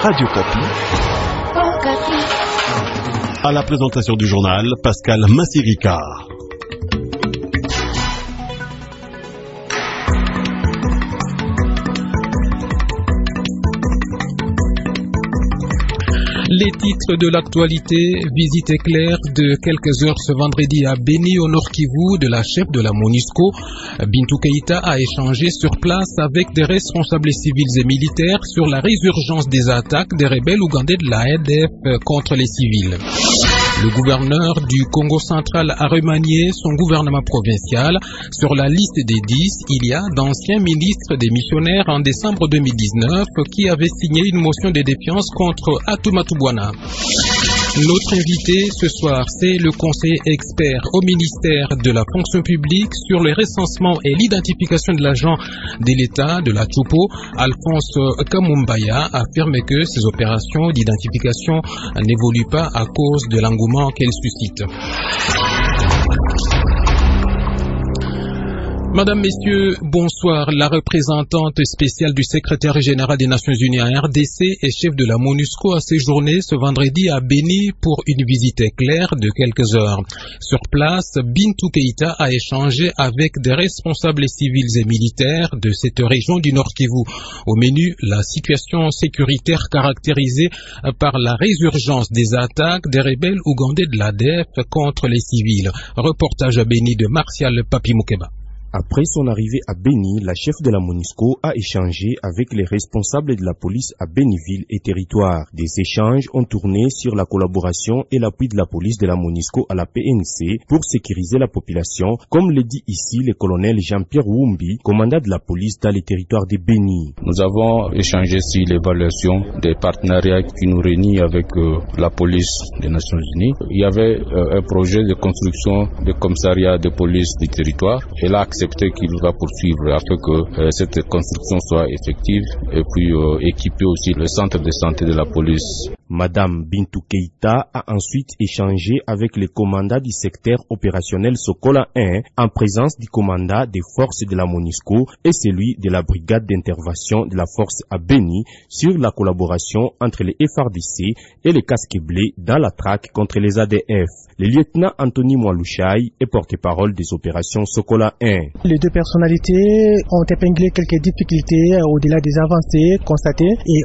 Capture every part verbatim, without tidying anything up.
Radio Kapi. À la présentation du journal, Pascal Massirika. Les titres de l'actualité, visite éclair de quelques heures ce vendredi à Beni au Nord Kivu de la chef de la MONUSCO. Bintou Keïta a échangé sur place avec des responsables civils et militaires sur la résurgence des attaques des rebelles ougandais de la A D F contre les civils. Le gouverneur du Congo central a remanié son gouvernement provincial. Sur la liste des dix, il y a d'anciens ministres démissionnaires en décembre deux mille dix-neuf qui avaient signé une motion de défiance contre Atumatu Bwana. Notre invité ce soir, c'est le conseiller expert au ministère de la fonction publique sur le recensement et l'identification de l'agent de l'État de la Tchoupo. Alphonse Kamumbaya affirme que ces opérations d'identification n'évoluent pas à cause de l'engouement qu'elles suscitent. Madame, Messieurs, bonsoir. La représentante spéciale du secrétaire général des Nations Unies à R D C et chef de la MONUSCO a séjourné ce vendredi à Beni pour une visite éclair de quelques heures. Sur place, Bintou Keïta a échangé avec des responsables civils et militaires de cette région du Nord Kivu. Au menu, la situation sécuritaire caractérisée par la résurgence des attaques des rebelles ougandais de l'A D F contre les civils. Reportage à Beni de Martial Papi Moukeba. Après son arrivée à Beni, la chef de la MONUSCO a échangé avec les responsables de la police à Beniville et territoire. Des échanges ont tourné sur la collaboration et l'appui de la police de la MONUSCO à la P N C pour sécuriser la population, comme le dit ici le colonel Jean-Pierre Wumbi, commandant de la police dans les territoires de Beni. Nous avons échangé sur l'évaluation des partenariats qui nous réunissent avec euh, la police des Nations Unies. Il y avait euh, un projet de construction de commissariat de police du territoire et là, qu'il va poursuivre afin que euh, cette construction soit effective et puis euh, équiper aussi le centre de santé de la police. Madame Bintou Keïta a ensuite échangé avec le commandant du secteur opérationnel Sokola un en présence du commandant des forces de la MONUSCO et celui de la brigade d'intervention de la force à Beni sur la collaboration entre les F R D C et les casques bleus dans la traque contre les A D F. Le lieutenant Anthony Mwalouchaï est porte-parole des opérations Sokola un. Les deux personnalités ont épinglé quelques difficultés au-delà des avancées constatées et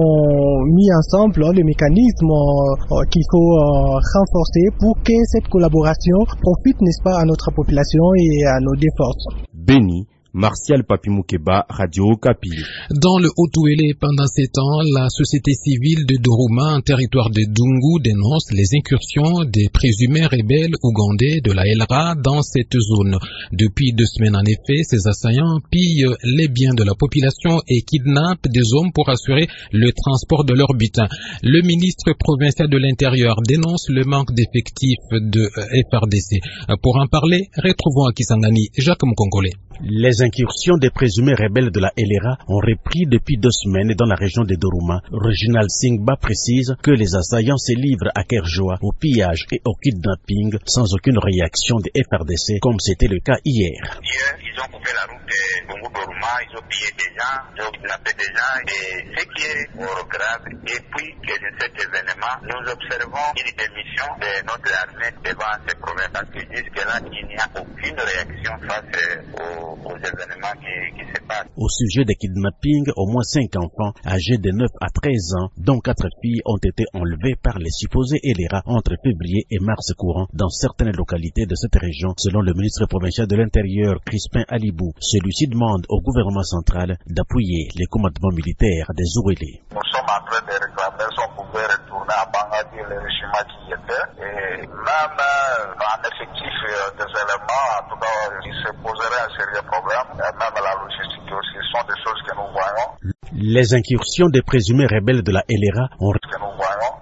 ont mis ensemble le mécanisme qu'il faut renforcer pour que cette collaboration profite, n'est-ce pas, à notre population et à nos deux forces. Beni, Martial Papi Moukeba, Radio Kapi. Dans le Haut-Ouélé, pendant ces temps, la société civile de Doruma, en territoire de Dungu, dénonce les incursions des présumés rebelles ougandais de la L R A dans cette zone. Depuis deux semaines, en effet, ces assaillants pillent les biens de la population et kidnappent des hommes pour assurer le transport de leur butin. Le ministre provincial de l'Intérieur dénonce le manque d'effectifs de F R D C. Pour en parler, retrouvons à Kisangani Jacques Mkongole. Les incursions des présumés rebelles de la L R A ont repris depuis deux semaines dans la région de Doruma. Reginald Singba précise que les assaillants se livrent à Kerjoa au pillage et au kidnapping sans aucune réaction des F R D C comme c'était le cas hier. Hier, ils ont coupé la route de Dungu-Doruma, ils ont pillé des gens, ils ont kidnappé des gens et ce qui est fort grave, depuis que cet événement, nous observons une démission de notre armée devant ces problèmes parce qu'ils disent que là, il n'y a aucune réaction face aux aux événements qui, qui se passent. Au sujet des kidnappings, au moins cinq enfants âgés de neuf à treize ans, dont quatre filles, ont été enlevés par les supposés L R A entre février et mars courant dans certaines localités de cette région, selon le ministre provincial de l'Intérieur, Crispin Alibou. Celui-ci demande au gouvernement central d'appuyer les commandements militaires des Ouélés. Nous sommes en train de réclamer si on pouvait retourner à Bangadi, le régime qui y était, et même en effectif des éléments, en tout cas, il se poserait un sérieux problème, même la logistique aussi, ce sont des choses que nous voyons. Les incursions des présumés rebelles de la L R A ont... que nous voyons.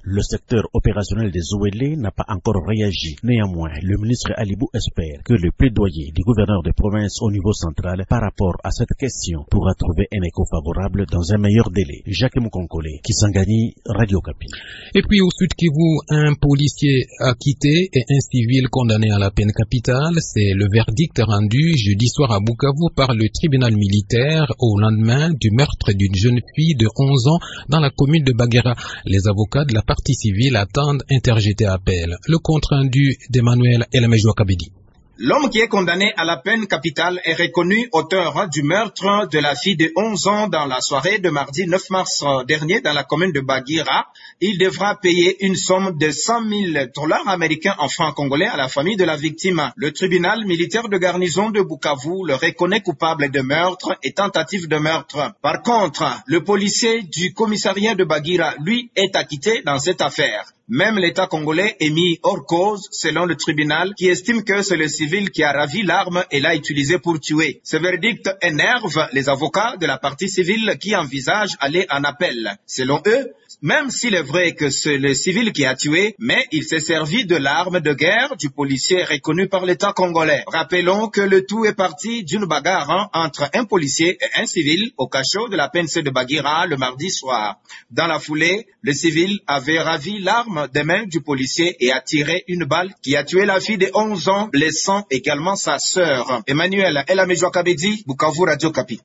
Le secteur opérationnel des O L E n'a pas encore réagi. Néanmoins, le ministre Alibou espère que le plaidoyer du gouverneur de province au niveau central par rapport à cette question pourra trouver un écho favorable dans un meilleur délai. Jacques Moukonkole, Kisangani, Radio Okapi. Et puis au Sud Kivu, un policier acquitté et un civil condamné à la peine capitale. C'est le verdict rendu jeudi soir à Bukavu par le tribunal militaire au lendemain du meurtre d'une jeune fille de onze ans dans la commune de Baguera. Les avocats de la partie civile attendent interjeter appel. Le compte rendu d'Emmanuel Elamejoua Kabedi. L'homme qui est condamné à la peine capitale est reconnu auteur du meurtre de la fille de onze ans dans la soirée de mardi neuf mars dernier dans la commune de Baguera. Il devra payer une somme de cent mille dollars américains en francs congolais à la famille de la victime. Le tribunal militaire de garnison de Bukavu le reconnaît coupable de meurtre et tentative de meurtre. Par contre, le policier du commissariat de Baguera, lui, est acquitté dans cette affaire. Même l'État congolais est mis hors cause, selon le tribunal, qui estime que c'est le civil qui a ravi l'arme et l'a utilisée pour tuer. Ce verdict énerve les avocats de la partie civile qui envisagent aller en appel. Selon eux, même s'il est vrai que c'est le civil qui a tué, mais il s'est servi de l'arme de guerre du policier reconnu par l'État congolais. Rappelons que le tout est parti d'une bagarre entre un policier et un civil au cachot de la P N C de Baguera le mardi soir. Dans la foulée, le civil avait ravi l'arme des mains du policier et a tiré une balle qui a tué la fille de onze ans, blessant également sa sœur. Emmanuel Elamejoua Kabedi, Bukavu, Radio Okapi.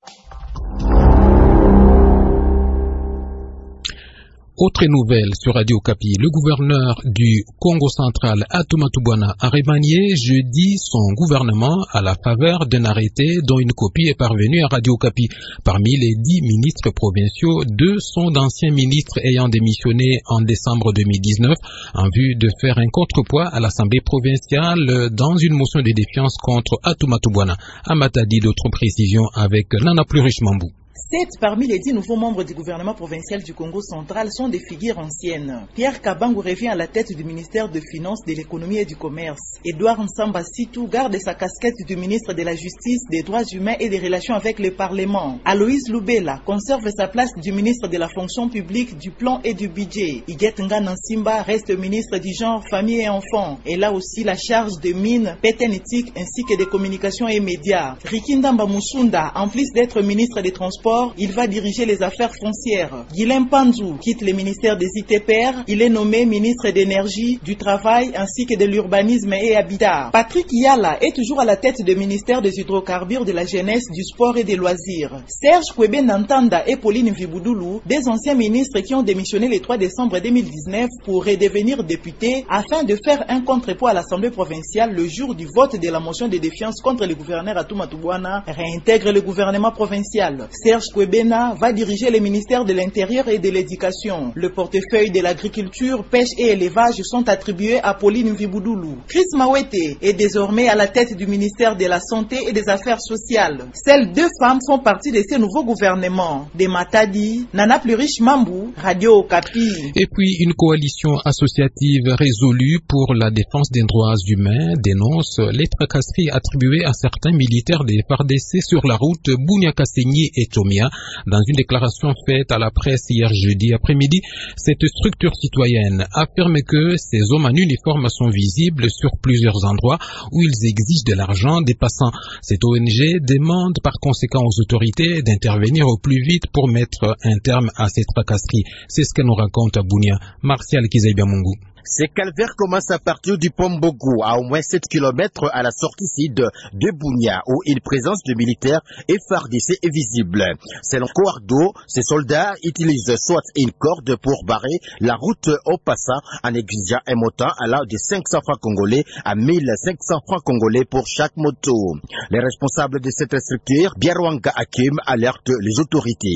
Autre nouvelle sur Radio Okapi, le gouverneur du Congo central, Atumatubwana, a remanié jeudi son gouvernement à la faveur d'un arrêté dont une copie est parvenue à Radio Okapi. Parmi les dix ministres provinciaux, deux sont d'anciens ministres ayant démissionné en décembre deux mille dix-neuf en vue de faire un contrepoids à l'Assemblée provinciale dans une motion de défiance contre Atumatubwana. Amata dit d'autres précisions avec Nana Plurish-Mambou. Sept parmi les dix nouveaux membres du gouvernement provincial du Congo central sont des figures anciennes. Pierre Kabangu revient à la tête du ministère des Finances, de l'Économie et du Commerce. Edouard Nsamba Sitou garde sa casquette du ministre de la Justice, des Droits humains et des Relations avec le Parlement. Aloïse Loubela conserve sa place du ministre de la Fonction publique, du Plan et du Budget. Iguette Nganansimba reste ministre du Genre, Famille et Enfants. Elle a aussi la charge des mines, péténétiques ainsi que des communications et médias. Rikindamba Moussunda, en plus d'être ministre des Transports, il va diriger les affaires foncières. Guilain Panzou quitte le ministère des I T P R. Il est nommé ministre d'énergie, du travail ainsi que de l'urbanisme et habitat. Patrick Yala est toujours à la tête du ministère des hydrocarbures, de la jeunesse, du sport et des loisirs. Serge Kwebe Nantanda et Pauline Viboudulu, des anciens ministres qui ont démissionné le trois décembre deux mille dix-neuf pour redevenir députés afin de faire un contrepoids à l'Assemblée provinciale le jour du vote de la motion de défiance contre le gouverneur Atumatubwana, réintègre le gouvernement provincial. Serge Kwebena va diriger le ministère de l'Intérieur et de l'Éducation. Le portefeuille de l'agriculture, pêche et élevage sont attribués à Pauline Viboudulu. Chris Mawete est désormais à la tête du ministère de la Santé et des Affaires sociales. Seules deux femmes font partie de ces nouveaux gouvernements. Des Matadi, Nana Plurish-Mambou, Radio Okapi. Et puis une coalition associative résolue pour la défense des droits humains dénonce les tracasseries attribuées à certains militaires des F A R D C sur la route Bunia-Kassenyi et Chomia. Dans une déclaration faite à la presse hier jeudi après-midi, cette structure citoyenne affirme que ces hommes en uniforme sont visibles sur plusieurs endroits où ils exigent de l'argent des passants. Cette O N G demande par conséquent aux autorités d'intervenir au plus vite pour mettre un terme à ces tracasseries. C'est ce que nous raconte à Bunia, Martial Kizaibiamungu. Ces calvaires commencent à partir du pont Bogo, à au moins sept kilomètres à la sortie sud de Bunia, où une présence de militaires F A R D C est visible. Selon Coardo, ces soldats utilisent soit une corde pour barrer la route au passant en exigeant un montant allant de cinq cents francs congolais à mille cinq cents francs congolais pour chaque moto. Les responsables de cette structure, Biarwanga Hakim, alertent les autorités.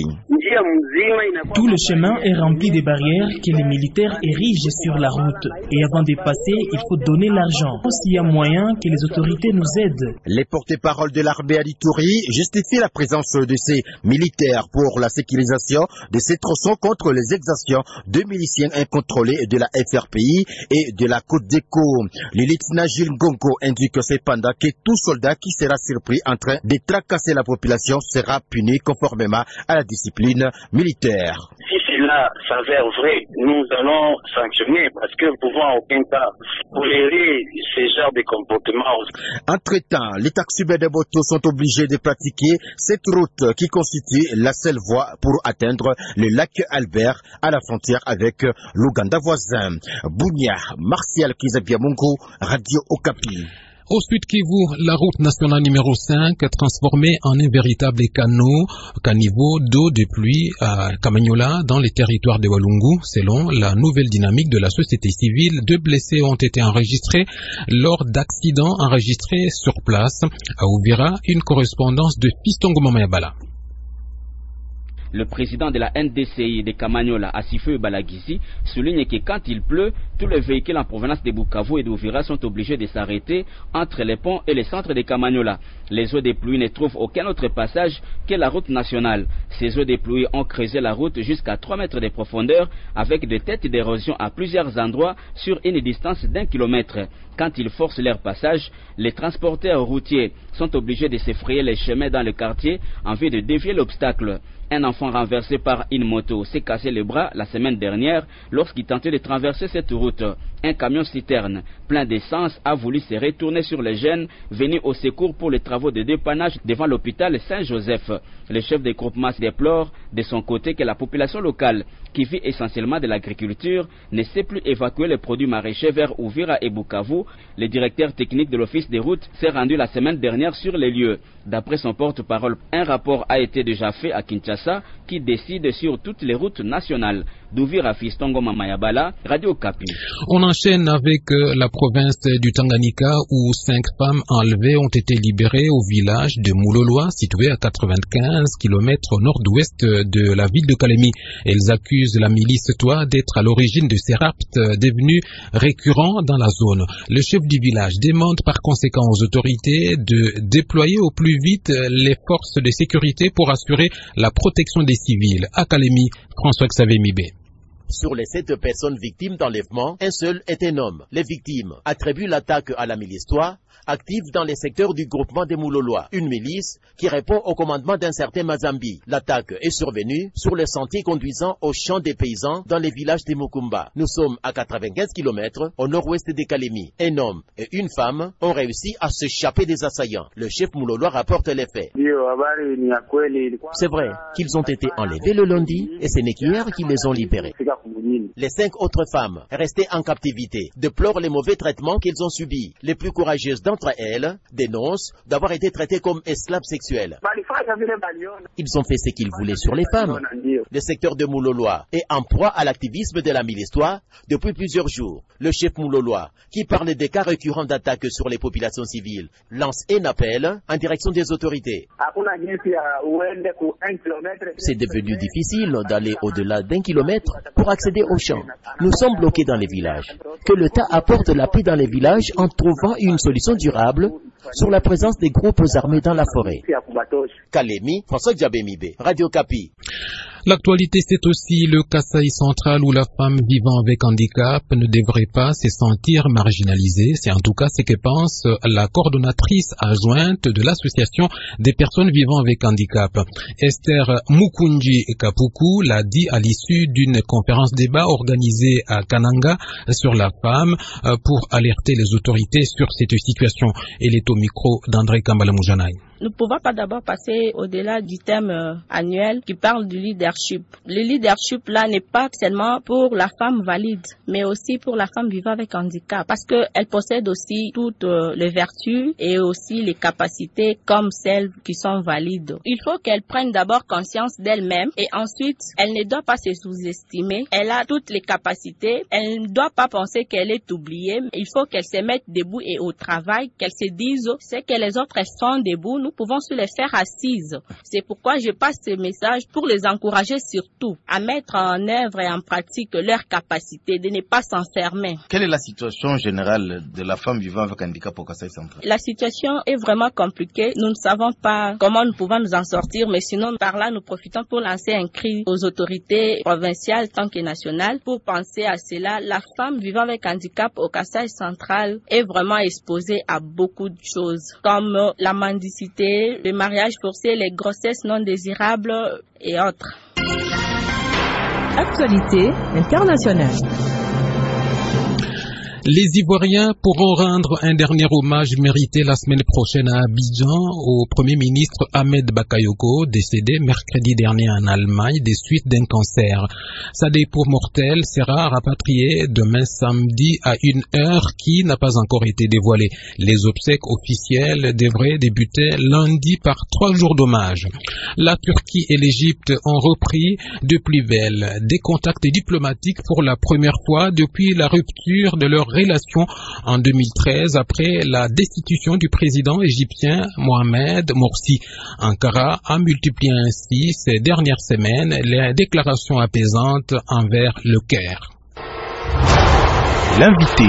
Tout le chemin est rempli de barrières que les militaires érigent sur la route. Et avant de passer, il faut donner l'argent. S'il y a moyen que les autorités nous aident. Les porte-paroles de l'armée à l'Ituri justifient la présence de ces militaires pour la sécurisation de ces tronçons contre les exactions de miliciens incontrôlés de la F R P I et de la Côte d'Écho. Le lieutenant Gilles Ngongo indique cependant que tout soldat qui sera surpris en train de tracasser la population sera puni conformément à la discipline militaire. Si cela s'avère vrai, nous allons sanctionner parce que nous pouvons en aucun cas tolérer ce genre de comportement. Entre-temps, les taxis de moto sont obligés de pratiquer cette route qui constitue la seule voie pour atteindre le lac Albert à la frontière avec l'Ouganda voisin. Bunia, Martial Kizabiamungu, Radio Okapi. Au Sud Kivu, la route nationale numéro cinq, transformée en un véritable canot, caniveau d'eau de pluie à Kamanyola dans les territoires de Walungu. Selon la nouvelle dynamique de la société civile, deux blessés ont été enregistrés lors d'accidents enregistrés sur place. À Uvira, une correspondance de Fistongo Mamayabala. Le président de la N D C I de Kamanyola, Asifeu Balagizi, souligne que quand il pleut, tous les véhicules en provenance de Bukavu et d'Uvira sont obligés de s'arrêter entre les ponts et les centres de Kamanyola. Les eaux de pluie ne trouvent aucun autre passage que la route nationale. Ces eaux de pluie ont creusé la route jusqu'à trois mètres de profondeur avec des têtes d'érosion à plusieurs endroits sur une distance d'un kilomètre. Quand ils forcent leur passage, les transporteurs routiers sont obligés de se frayer les chemins dans le quartier en vue de dévier l'obstacle. Un enfant renversé par une moto s'est cassé le bras la semaine dernière lorsqu'il tentait de traverser cette route. Un camion citerne plein d'essence a voulu se retourner sur les jeunes venus au secours pour les travaux de dépannage devant l'hôpital Saint-Joseph. Le chef de groupement déplore de son côté que la population locale, qui vit essentiellement de l'agriculture, ne sait plus évacuer les produits maraîchers vers Uvira et Bukavu. Le directeur technique de l'office des routes s'est rendu la semaine dernière sur les lieux. D'après son porte-parole, un rapport a été déjà fait à Kinshasa qui décide sur toutes les routes nationales. D'Uvira, Fistongo Mamayabala, Radio Kapi. On enchaîne avec euh, la province du Tanganyika où cinq femmes enlevées ont été libérées au village de Mouloloa, situé à quatre-vingt-quinze kilomètres au nord-ouest de la ville de Kalemi. Elles accusent la milice Toa d'être à l'origine de ces rapts devenus récurrents dans la zone. Le chef du village demande par conséquent aux autorités de déployer au plus vite les forces de sécurité pour assurer la protection des civils. À Kalemi, François-Xavier Mibé. Sur les sept personnes victimes d'enlèvement, un seul est un homme. Les victimes attribuent l'attaque à la milice Toa, active dans les secteurs du groupement des Mouloloa, une milice qui répond au commandement d'un certain Mazambi. L'attaque est survenue sur le sentier conduisant au champ des paysans dans les villages de Mukumba. Nous sommes à quatre-vingt-quinze kilomètres au nord-ouest de Kalemi. Un homme et une femme ont réussi à s'échapper des assaillants. Le chef Mouloloa rapporte les faits. C'est vrai qu'ils ont été enlevés le lundi et ce n'est qu'hier qu'ils les ont libérés. Les cinq autres femmes restées en captivité déplorent les mauvais traitements qu'elles ont subis. Les plus courageuses d'entre elles dénoncent d'avoir été traitées comme esclaves sexuels. Ils ont fait ce qu'ils voulaient sur les femmes. Le secteur de Mouloloa est en proie à l'activisme de la milice Toa depuis plusieurs jours. Le chef Mouloloa, qui parle des cas récurrents d'attaques sur les populations civiles, lance un appel en direction des autorités. C'est devenu difficile d'aller au-delà d'un kilomètre pour accéder aux champs. Nous sommes bloqués dans les villages. Que l'État apporte la paix dans les villages en trouvant une solution durable sur la présence des groupes armés dans la forêt. Kalemi, François Djabemibé, Radio Kapi. L'actualité, c'est aussi le Kasaï central où la femme vivant avec handicap ne devrait pas se sentir marginalisée. C'est en tout cas ce que pense la coordonnatrice adjointe de l'association des personnes vivant avec handicap. Esther Mukunji Kapuku l'a dit à l'issue d'une conférence débat organisée à Kananga sur la femme pour alerter les autorités sur cette situation. Elle est au micro d'André Kambala Moujanaï. Nous ne pouvons pas d'abord passer au-delà du thème euh, annuel qui parle du leadership. Le leadership là n'est pas seulement pour la femme valide, mais aussi pour la femme vivant avec handicap, parce qu'elle possède aussi toutes euh, les vertus et aussi les capacités comme celles qui sont valides. Il faut qu'elle prenne d'abord conscience d'elle-même et ensuite, elle ne doit pas se sous-estimer. Elle a toutes les capacités. Elle ne doit pas penser qu'elle est oubliée. Il faut qu'elle se mette debout et au travail, qu'elle se dise ce que les autres font debout. Nous pouvons se les faire assises. C'est pourquoi je passe ce message pour les encourager surtout à mettre en œuvre et en pratique leurs capacités, de ne pas s'enfermer. Quelle est la situation générale de la femme vivant avec handicap au Kasaï central? La situation est vraiment compliquée. Nous ne savons pas comment nous pouvons nous en sortir, mais sinon par là nous profitons pour lancer un cri aux autorités provinciales tant que nationales pour penser à cela. La femme vivant avec handicap au Kasaï central est vraiment exposée à beaucoup de choses comme la mendicité, le mariage forcé, les grossesses non désirables et autres. Actualité internationale. Les Ivoiriens pourront rendre un dernier hommage mérité la semaine prochaine à Abidjan au Premier ministre Ahmed Bakayoko, décédé mercredi dernier en Allemagne des suites d'un cancer. Sa dépouille mortelle sera rapatriée demain samedi à une heure qui n'a pas encore été dévoilée. Les obsèques officielles devraient débuter lundi par trois jours d'hommage. La Turquie et l'Égypte ont repris de plus belle des contacts diplomatiques pour la première fois depuis la rupture de leur relation en deux mille treize après la destitution du président égyptien Mohamed Morsi. Ankara a multiplié ainsi ces dernières semaines les déclarations apaisantes envers le Caire. L'invité.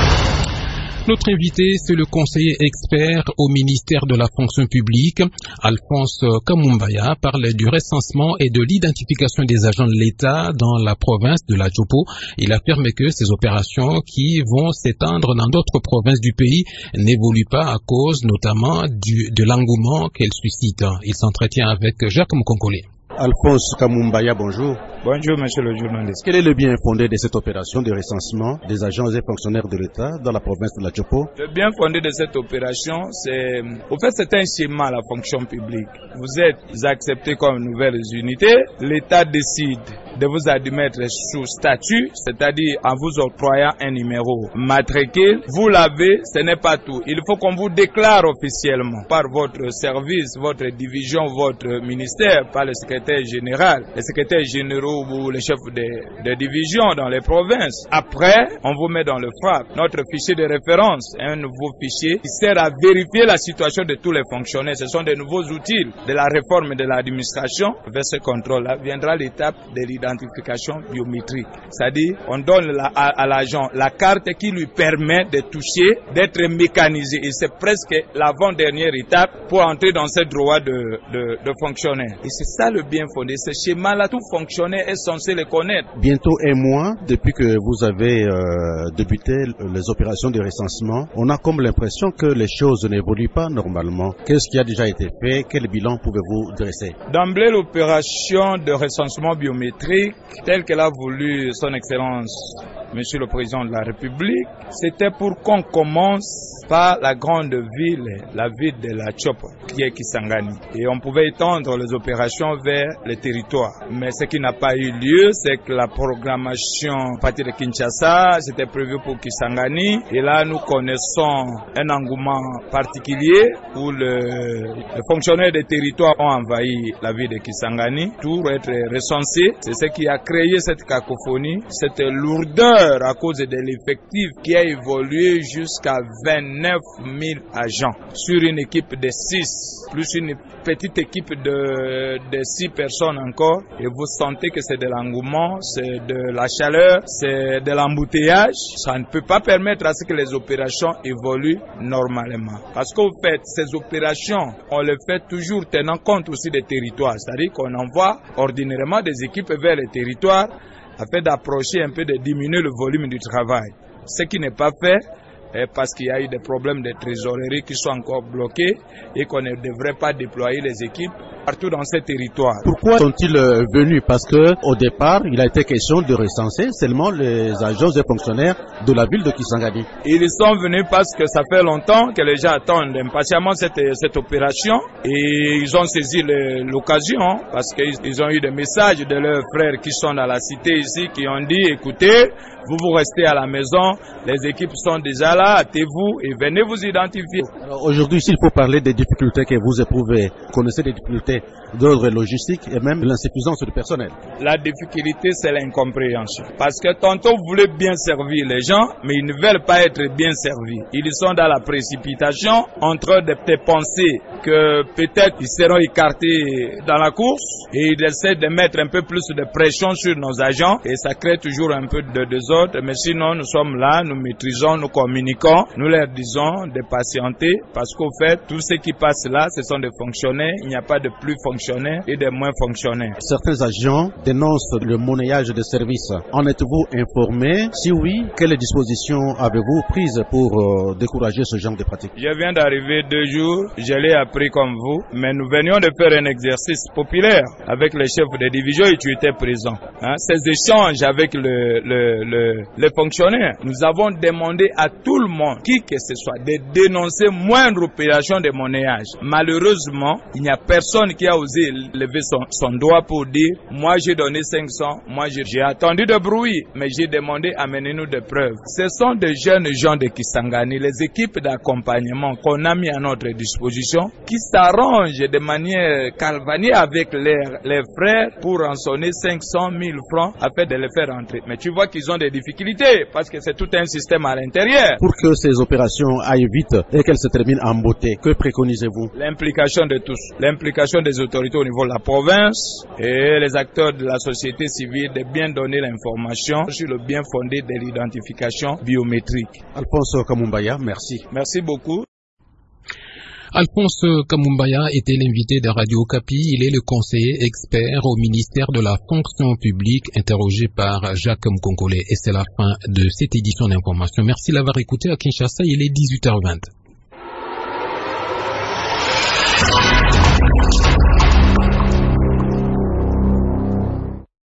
Notre invité, c'est le conseiller expert au ministère de la fonction publique, Alphonse Kamumbaya, parle du recensement et de l'identification des agents de l'État dans la province de la Djopo. Il affirme que ces opérations qui vont s'étendre dans d'autres provinces du pays n'évoluent pas à cause notamment du, de l'engouement qu'elles suscitent. Il s'entretient avec Jacques Mkonkole. Alphonse Kamumbaya, bonjour. Bonjour, monsieur le journaliste. Quel est le bien fondé de cette opération de recensement des agents et fonctionnaires de l'État dans la province de la Djopo? Le bien fondé de cette opération, c'est, au fait, c'est un schéma à la fonction publique. Vous êtes acceptés comme nouvelles unités. L'État décide de vous admettre sous statut, c'est-à-dire en vous octroyant un numéro matricule. Vous l'avez, ce n'est pas tout. Il faut qu'on vous déclare officiellement par votre service, votre division, votre ministère, par le secrétaire général, les secrétaires généraux ou les chefs de, de division dans les provinces. Après, on vous met dans le F A P. Notre fichier de référence, un nouveau fichier qui sert à vérifier la situation de tous les fonctionnaires. Ce sont des nouveaux outils de la réforme de l'administration. Vers ce contrôle-là viendra l'étape de l'identification biométrique. C'est-à-dire, on donne la, à, à l'agent la carte qui lui permet de toucher, d'être mécanisé. Et c'est presque l'avant-dernière étape pour entrer dans ce droit de, de, de fonctionnaire. Et c'est ça le bien fondé. Ce schéma-là, tout fonctionnaire est censé le connaître. Bientôt un mois depuis que vous avez euh, débuté les opérations de recensement, on a comme l'impression que les choses n'évoluent pas normalement. Qu'est-ce qui a déjà été fait? Quel bilan pouvez-vous dresser? D'emblée, l'opération de recensement biométrique, telle qu'elle a voulu son Excellence Monsieur le Président de la République, c'était pour qu'on commence par la grande ville, la ville de la Djopo, qui est Kisangani. Et on pouvait étendre les opérations vers les territoires. Mais ce qui n'a pas eu lieu, c'est que la programmation à partir de Kinshasa, c'était prévu pour Kisangani. Et là, nous connaissons un engouement particulier où le, les fonctionnaires des territoires ont envahi la ville de Kisangani pour être recensés. C'est ce qui a créé cette cacophonie, cette lourdeur à cause de l'effectif qui a évolué jusqu'à vingt-neuf mille agents sur une équipe de six, plus une petite équipe de, de six personnes encore. Et vous sentez que c'est de l'engouement, c'est de la chaleur, c'est de l'embouteillage. Ça ne peut pas permettre à ce que les opérations évoluent normalement. Parce qu'au fait, ces opérations, on les fait toujours tenant compte aussi des territoires. C'est-à-dire qu'on envoie ordinairement des équipes vers les territoires afin d'approcher un peu, de diminuer le volume du travail. Ce qui n'est pas fait parce qu'il y a eu des problèmes de trésorerie qui sont encore bloqués et qu'on ne devrait pas déployer les équipes partout dans ces territoires. Pourquoi sont-ils venus? Parce que au départ, il a été question de recenser seulement les agents et fonctionnaires de la ville de Kisangani. Ils sont venus parce que ça fait longtemps que les gens attendent impatiemment cette, cette opération et ils ont saisi l'occasion parce qu'ils ont eu des messages de leurs frères qui sont dans la cité ici qui ont dit écoutez, vous vous restez à la maison, les équipes sont déjà là, hâtez-vous et venez vous identifier. Aujourd'hui, s'il faut parler des difficultés que vous éprouvez, vous connaissez des difficultés d'ordre logistique et même l'insuffisance du personnel. La difficulté, c'est l'incompréhension. Parce que tantôt, vous voulez bien servir les gens, mais ils ne veulent pas être bien servis. Ils sont dans la précipitation, en train de penser que peut-être ils seront écartés dans la course et ils essaient de mettre un peu plus de pression sur nos agents et ça crée toujours un peu de désordre. Mais sinon, nous sommes là, nous maîtrisons, nous communiquons, nous leur disons de patienter parce qu'au fait, tout ce qui passe là, ce sont des fonctionnaires. Il n'y a pas de plus fonctionnaires et de moins fonctionnaires. Certains agents dénoncent le monnayage de services. En êtes-vous informé? Si oui, quelles dispositions avez-vous prises pour euh, décourager ce genre de pratiques? Je viens d'arriver deux jours, je l'ai appris comme vous, mais nous venions de faire un exercice populaire avec les chefs de division et tu étais présent. hein, ces échanges avec le, le, le, les fonctionnaires, nous avons demandé à tout le monde, qui que ce soit, de dénoncer moindre opération de monnayage. Malheureusement, il n'y a personne qui a osé lever son, son doigt pour dire « moi j'ai donné cinq cents, moi j'ai attendu de bruit, mais j'ai demandé amenez-nous des preuves ». Ce sont des jeunes gens de Kisangani, les équipes d'accompagnement qu'on a mis à notre disposition, qui s'arrangent de manière calvanière avec leurs, leurs frères pour rançonner cinq cent mille francs afin de les faire rentrer. Mais tu vois qu'ils ont des difficultés parce que c'est tout un système à l'intérieur. Pour que ces opérations aillent vite et qu'elles se terminent en beauté, que préconisez-vous? L'implication de tous, l'implication des autorités au niveau de la province et les acteurs de la société civile de bien donner l'information sur le bien fondé de l'identification biométrique. Alphonse Kamumbaya, merci. Merci beaucoup. Alphonse Kamumbaya était l'invité de Radio Okapi. Il est le conseiller expert au ministère de la fonction publique, interrogé par Jacques Mkonkole. Et c'est la fin de cette édition d'information. Merci d'avoir écouté à Kinshasa. Il est dix-huit heures vingt.